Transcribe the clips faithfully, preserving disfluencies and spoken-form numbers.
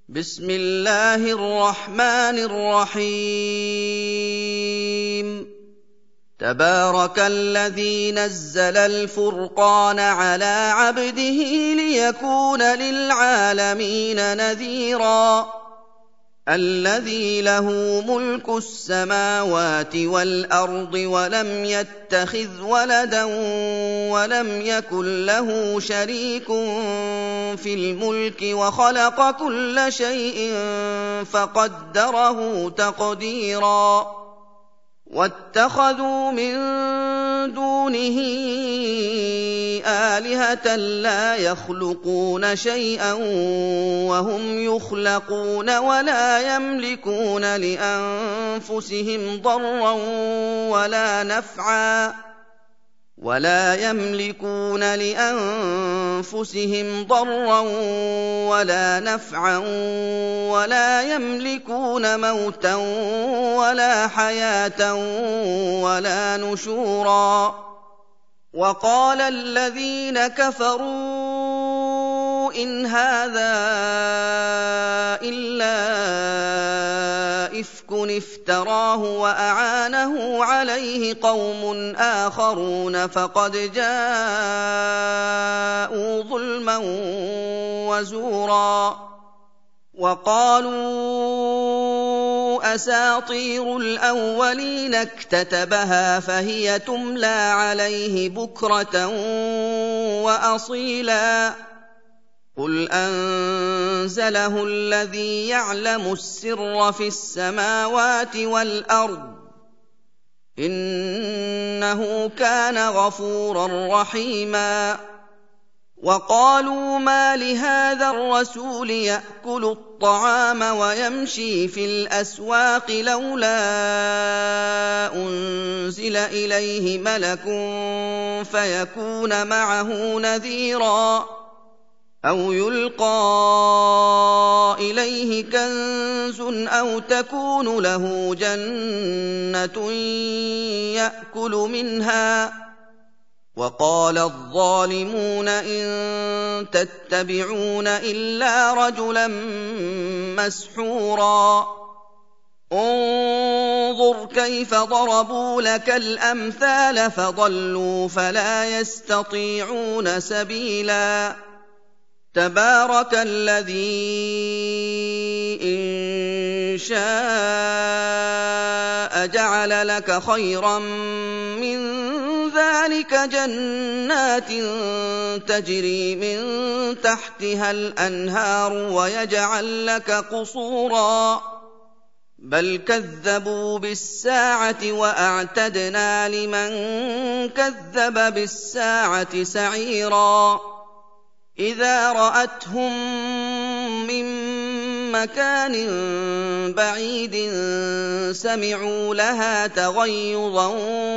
بسم الله الرحمن الرحيم تبارك الذي نزل الفرقان على عبده ليكون للعالمين نذيرا الذي له ملك السماوات والأرض ولم يتخذ ولدا ولم يكن له شريك في الملك وخلق كل شيء فقدره تقديرا واتخذوا من دونه آلهة لا يخلقون شيئا وهم يخلقون ولا يملكون لأنفسهم ضرا ولا نفعا ولا يملكون لأنفسهم ضرا ولا نفعا ولا يملكون موتا ولا حياة ولا نشورا وقال الذين كفروا إن هذا إلا إفك افتراه وأعانه عليه قوم آخرون فقد جاءوا ظلما وزورا وقالوا أساطير الأولين اكتتبها فهي تملى عليه بكرة وأصيلا قل أنزله الذي يعلم السر في السماوات والأرض إنه كان غفورا رحيما وقالوا ما لهذا الرسول يأكل الطعام ويمشي في الأسواق لولا أنزل إليه ملك فيكون معه نذيرا أو يلقى إليه كنز أو تكون له جنة يأكل منها وقال الظالمون إن تتبعون إلا رجلا مسحورا انظر كيف ضربوا لك الأمثال فضلوا فلا يستطيعون سبيلا تبارك الذي إن شاء جعل لك خيرا من ذلك جنات تجري من تحتها الأنهار ويجعل لك قصورا بل كذبوا بالساعة وأعتدنا لمن كذب بالساعة سعيرا إذا رأتهم من مكان بعيد سمعوا لها تغيظا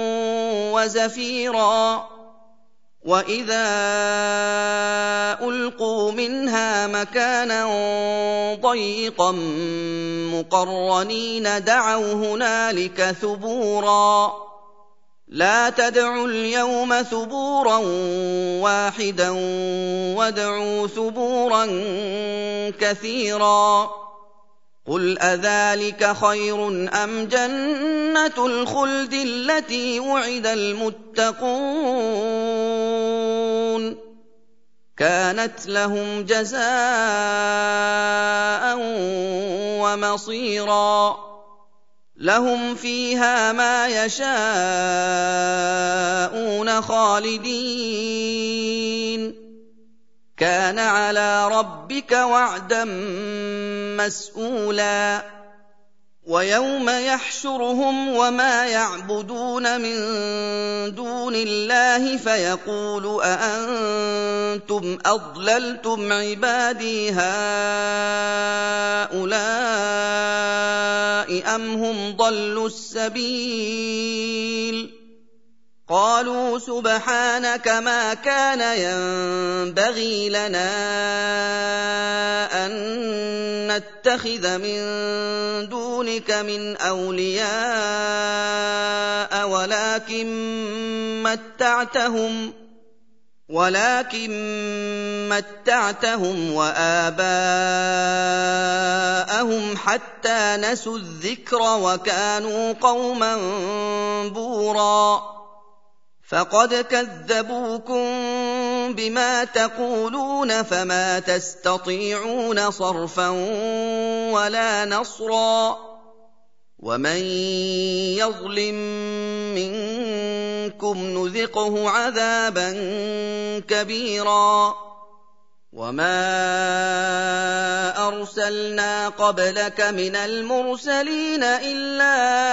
وزفيرا وإذا ألقوا منها مكانا ضيقا مقرنين دعوا هنالك ثبورا لا تدعوا اليوم ثبورا واحدا وادعوا ثبورا كثيرا قل أذلك خير أم جنة الخلد التي وعد المتقون كانت لهم جزاء ومصيرا لهم فيها ما يشاءون خالدين كان على ربك وعدا مسئولا ويوم يحشرهم وما يعبدون من دون الله فيقول أأنتم أضللتم عبادي هؤلاء أم هم ضلوا السبيل قالوا سبحانك ما كان ينبغي لنا أن نتخذ من دونك من أولياء ولكن متعتهم وَلَٰكِن مَّتَّعْتَهُمْ وَآبَاءَهُمْ حَتَّىٰ نَسُوا الذِّكْرَ وَكَانُوا قَوْمًا بُورًا فَقَدْ كَذَّبُوكُم بِمَا تَقُولُونَ فَمَا تَسْتَطِيعُونَ صَرْفًا وَلَا نَصْرًا وَمَن يَظْلِم مِّنكُمْ نُذِقْهُ عَذَابًا كَبِيرًا وَمَا أَرْسَلْنَا قَبْلَكَ مِنَ الْمُرْسَلِينَ إِلَّا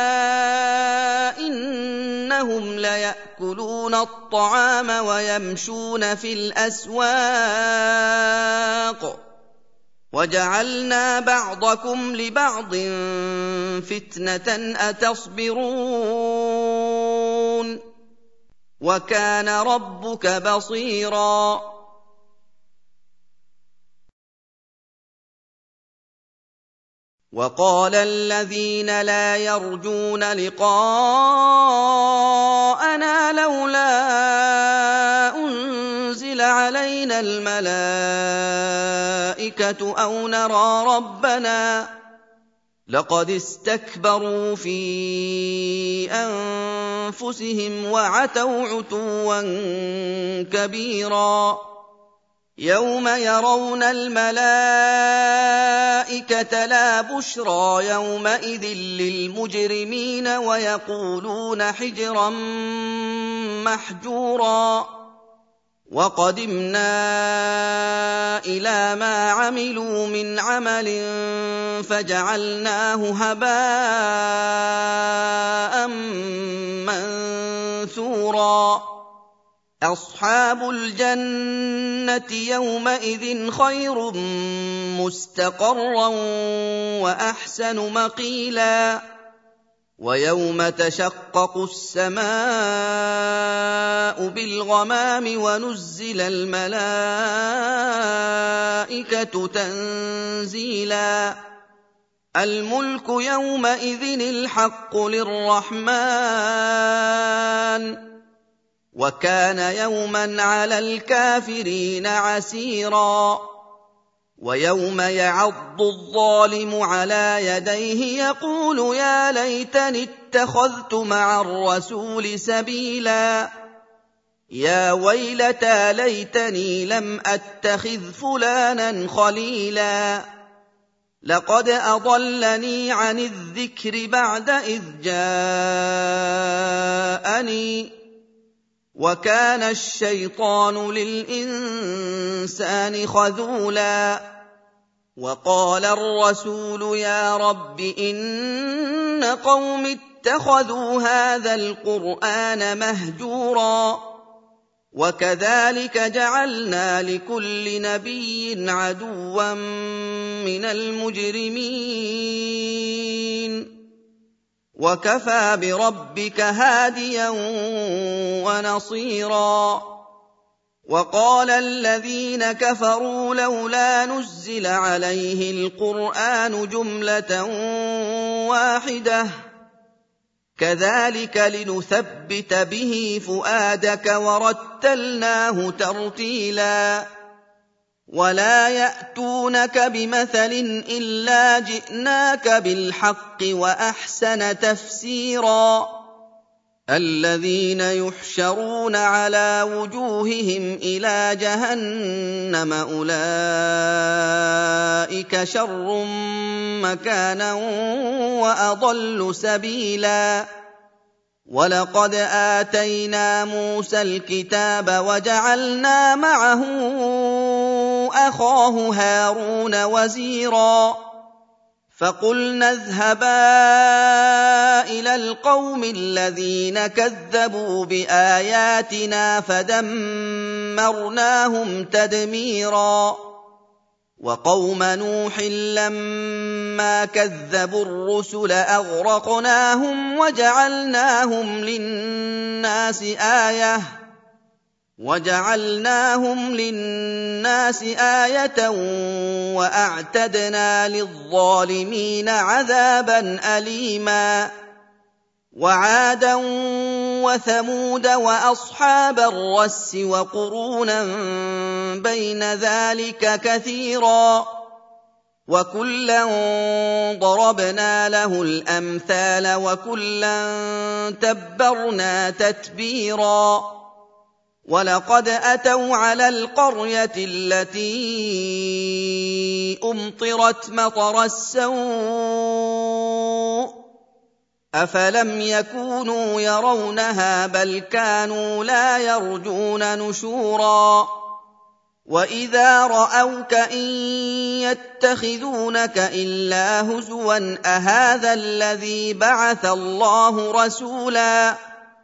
إِنَّهُمْ لَيَأْكُلُونَ الطَّعَامَ وَيَمْشُونَ فِي الْأَسْوَاقِ وَجَعَلْنَا بَعْضَكُمْ لِبَعْضٍ فِتْنَةً أَتَصْبِرُونَ وَكَانَ رَبُّكَ بَصِيرًا وَقَالَ الَّذِينَ لَا يَرْجُونَ لِقَاءَنَا لَوْلَا أُنزِلَ عَلَيْنَا الْمَلَائِكَةُ أَوْ نَرَىٰ رَبَّنَا لَقَدِ اسْتَكْبَرُوا فِي أَنفُسِهِمْ وَعَتَوْا عُتُوًّا كَبِيرًا يَوْمَ يَرَوْنَ الْمَلَائِكَةَ لَا بُشْرَىٰ يَوْمَئِذٍ لِّلْمُجْرِمِينَ وَيَقُولُونَ حِجْرًا مَّحْجُورًا وَقَدِمْنَا إِلَىٰ مَا عَمِلُوا مِنْ عَمَلٍ فَجَعَلْنَاهُ هَبَاءً مَّنثُورًا أَصْحَابُ الْجَنَّةِ يَوْمَئِذٍ خَيْرٌ مُّسْتَقَرًّا وَأَحْسَنُ مَقِيلًا وَيَوْمَ تَشَقَّقُ السَّمَاءُ بِالْغَمَامِ وَنُزِّلَ الْمَلَائِكَةُ تَنزِيلًا الْمُلْكُ يَوْمَئِذٍ الْحَقُّ لِلرَّحْمَٰنِ وَكَانَ يَوْمًا عَلَى الْكَافِرِينَ عَسِيرًا وَيَوْمَ يَعَضُّ الظَّالِمُ عَلَىٰ يَدَيْهِ يَقُولُ يَا لَيْتَنِي اتَّخَذْتُ مَعَ الرَّسُولِ سَبِيلًا يَا وَيْلَتَىٰ لَيْتَنِي لَمْ أَتَّخِذْ فُلَانًا خَلِيلًا لَّقَدْ أَضَلَّنِي عَنِ الذِّكْرِ بَعْدَ إِذْ جَاءَنِي وَكَانَ الشَّيْطَانُ لِلْإِنسَانِ خَذُولًا وَقَالَ الرَّسُولُ يَا رَبِّ إِنَّ قَوْمِي اتَّخَذُوا هَٰذَا الْقُرْآنَ مَهْجُورًا وَكَذَٰلِكَ جَعَلْنَا لِكُلِّ نَبِيٍّ عَدُوًّا مِّنَ الْمُجْرِمِينَ وَكَفَىٰ بِرَبِّكَ هَادِيًا وَنَصِيرًا وَقَالَ الَّذِينَ كَفَرُوا لَوْلَا نُزِّلَ عَلَيْهِ الْقُرْآنُ جُمْلَةً وَاحِدَةً كَذَٰلِكَ لِنُثَبِّتَ بِهِ فُؤَادَكَ وَرَتَّلْنَاهُ تَرْتِيلًا وَلَا يَأْتُونَكَ بِمَثَلٍ إِلَّا جِئْنَاكَ بِالْحَقِّ وَأَحْسَنَ تَفْسِيرًا الَّذِينَ يُحْشَرُونَ عَلَىٰ وُجُوهِهِمْ إِلَىٰ جَهَنَّمَ أُولَٰئِكَ شَرٌّ مَّكَانًا وَأَضَلُّ سَبِيلًا وَلَقَدْ آتَيْنَا مُوسَى الْكِتَابَ وَجَعَلْنَا مَعَهُ أَخَاهُ هَارُونَ وَزِيرًا فَقُلْنَا اذْهَبَا إِلَى الْقَوْمِ الَّذِينَ كَذَّبُوا بِآيَاتِنَا فَدَمَّرْنَاهُمْ تَدْمِيرًا وَقَوْمَ نُوحٍ لَّمَّا كَذَّبُوا الرُّسُلَ أَغْرَقْنَاهُمْ وَجَعَلْنَاهُمْ لِلنَّاسِ آيَةً وَجَعَلْنَاهُمْ لِلنَّاسِ آيَةً وَأَعْتَدْنَا لِلظَّالِمِينَ عَذَابًا أَلِيمًا وعادا وثمود وأصحاب الرس وقرونا بين ذلك كثيرا وكلا ضربنا له الأمثال وكلا تبرنا تتبيرا ولقد أتوا على القرية التي أمطرت مطر السوء أفلم يكونوا يرونها بل كانوا لا يرجون نشورا وإذا رأوك إن يتخذونك إلا هزوا أهذا الذي بعث الله رسولا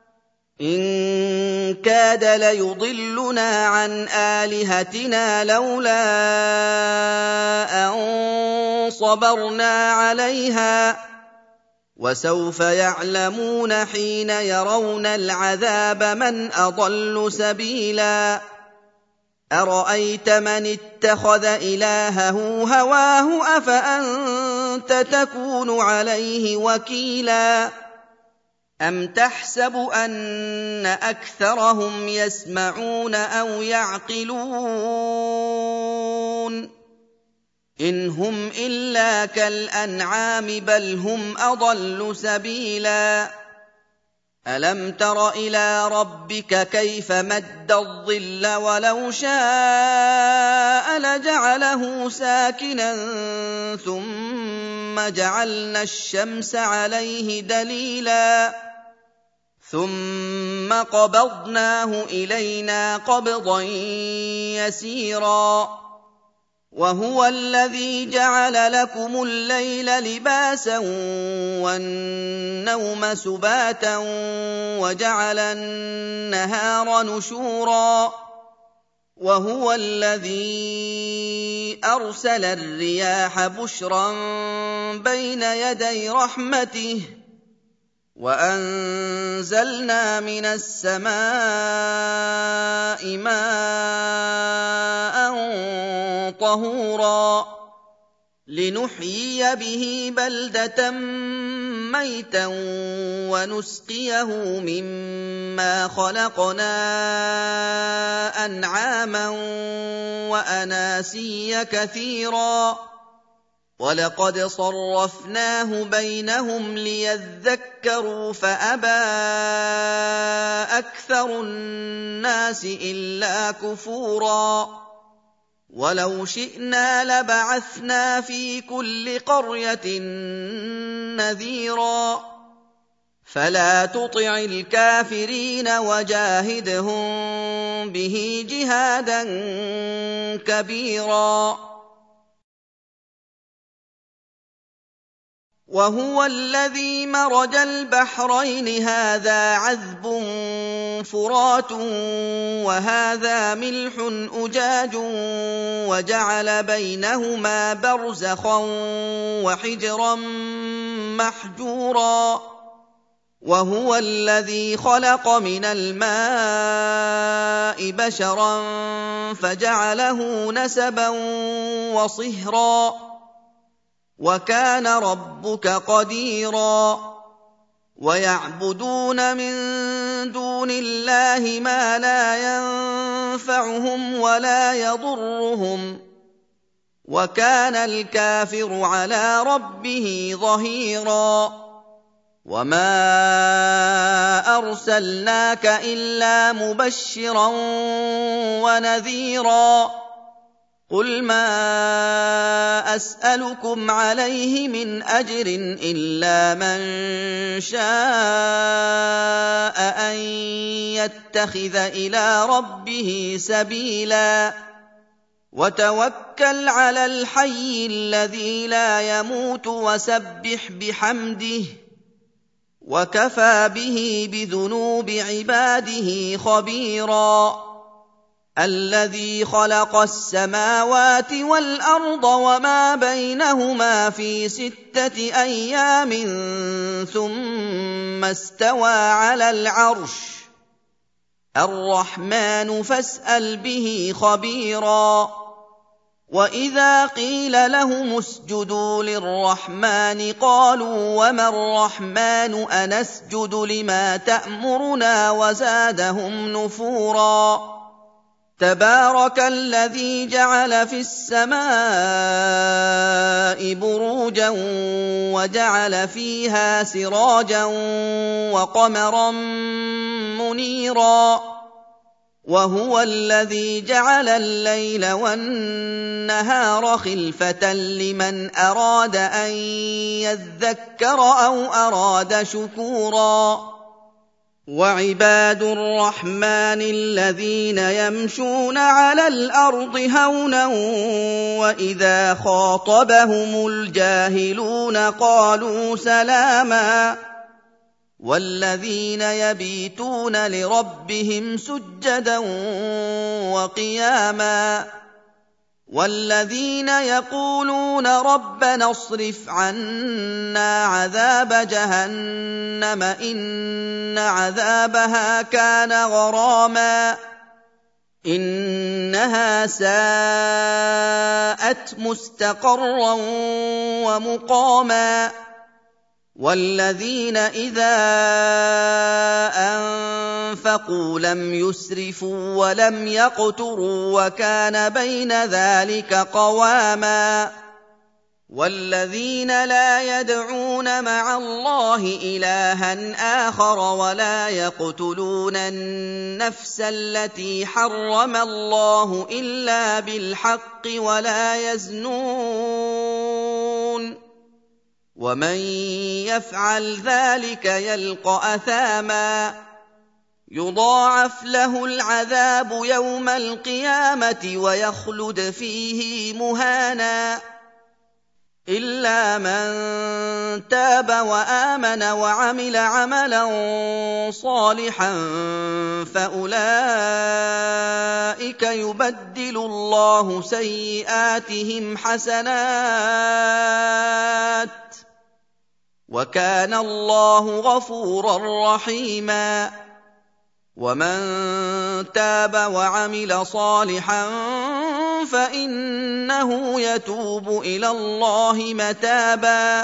إن كاد ليضلنا عن آلهتنا لولا أن صبرنا عليها وسوف يعلمون حين يرون العذاب من أضل سبيلا أرأيت من اتخذ إلهه هواه أفأنت تكون عليه وكيلا أم تحسب أن أكثرهم يسمعون أو يعقلون إن هم إلا كالأنعام بل هم أضل سبيلا ألم تر إلى ربك كيف مد الظل ولو شاء لجعله ساكنا ثم جعلنا الشمس عليه دليلا ثم قبضناه إلينا قبضا يسيرا وهو الذي جعل لكم الليل لباسا والنوم سباتا وجعل النهار نشورا وهو الذي أرسل الرياح بشرا بين يدي رحمته وأنزلنا من السماء ماء طهورا لنحيي به بلدة ميتا ونسقيه مما خلقنا أنعاما وأناسيا كثيرا ولقد صرفناه بينهم ليذكروا فأبى أكثر الناس إلا كفورا ولو شئنا لبعثنا في كل قرية نذيرا فلا تطع الكافرين وجاهدهم به جهادا كبيرا وهو الذي مرج البحرين هذا عذب فرات وهذا ملح أجاج وجعل بينهما برزخا وحجرا محجورا وهو الذي خلق من الماء بشرا فجعله نسبا وصهرا وكان ربك قديرا ويعبدون من دون الله ما لا ينفعهم ولا يضرهم وكان الكافر على ربه ظهيرا وما أرسلناك إلا مبشرا ونذيرا قل ما أسألكم عليه من أجر إلا من شاء أن يتخذ إلى ربه سبيلا وتوكل على الحي الذي لا يموت وسبح بحمده وكفى به بذنوب عباده خبيرا الذي خلق السماوات والأرض وما بينهما في ستة أيام ثم استوى على العرش الرحمن فاسأل به خبيرا وإذا قيل لهم اسجدوا للرحمن قالوا وما الرحمن أنسجد لما تأمرنا وزادهم نفورا تبارك الذي جعل في السماء بروجا وجعل فيها سراجا وقمرا منيرا وهو الذي جعل الليل والنهار خلفة لمن أراد أن يذكر أو أراد شكورا وعباد الرحمن الذين يمشون على الأرض هونا وإذا خاطبهم الجاهلون قالوا سلاما والذين يبيتون لربهم سجدا وقياما والذين يقولون ربنا اصرف عنا عذاب جهنم إن عذابها كان غراما إنها ساءت مستقرا ومقاما والذين إذا أنفقوا لم يسرفوا ولم يقتروا وكان بين ذلك قواما والذين لا يدعون مع الله إلها آخر ولا يقتلون النفس التي حرم الله إلا بالحق ولا يزنون ومن يفعل ذلك يلق أثاما يضاعف له العذاب يوم القيامة ويخلد فيه مهانا إلا من تاب وآمن وعمل عملا صالحا فأولئك يبدل الله سيئاتهم حسنات وكان الله غفورا رحيما ومن تاب وعمل صالحا فإنه يتوب إلى الله متابا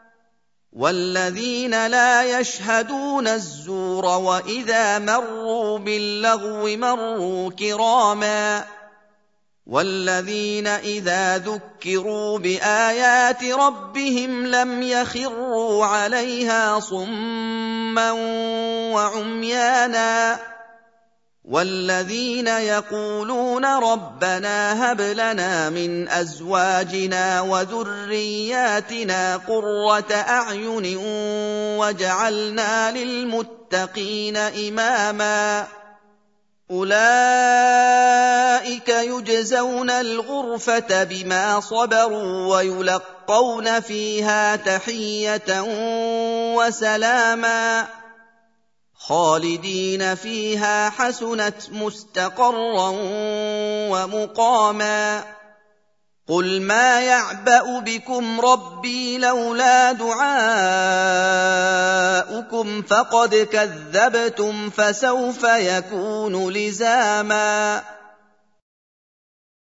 والذين لا يشهدون الزور وإذا مروا باللغو مروا كراما والذين إذا ذكروا بآيات ربهم لم يخروا عليها صما وعميانا والذين يقولون ربنا هب لنا من أزواجنا وذرياتنا قرة أعين واجعلنا للمتقين إماما أولئك يجزون الغرفة بما صبروا ويلقون فيها تحية وسلاما خالدين فيها حسنت مستقرا ومقاما قل ما يعبأ بكم ربي لولا دعاؤكم فقد كذبتم فسوف يكون لزاما